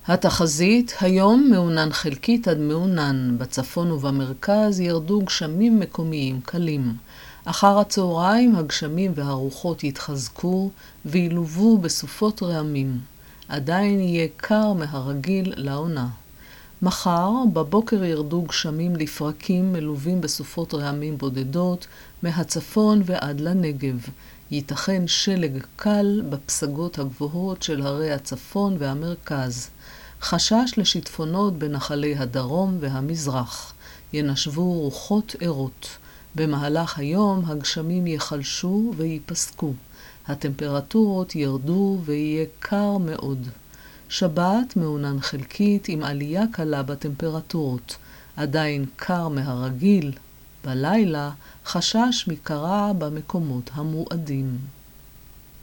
התחזית, היום מעונן חלקית עד מעונן. בצפון ובמרכז ירדו גשמים מקומיים קלים. אחר הצהריים הגשמים והרוחות יתחזקו וילובו בסופות רעמים. עדיין יהיה קר מהרגיל לעונה. מחר בבוקר ירדו גשמים לפרקים מלווים בסופות רעמים בודדות מהצפון ועד לנגב. ייתכן שלג קל בפסגות הגבוהות של הרי הצפון והמרכז. חשש לשיטפונות בנחלי הדרום והמזרח. ינשבו רוחות ערות. במהלך היום הגשמים יחלשו ויפסקו. הטמפרטורות ירדו ויהיה קר מאוד. שבת מעונן חלקית עם עלייה קלה בטמפרטורות. עדיין קר מהרגיל. בלילה חשש מקרה במקומות המועדים.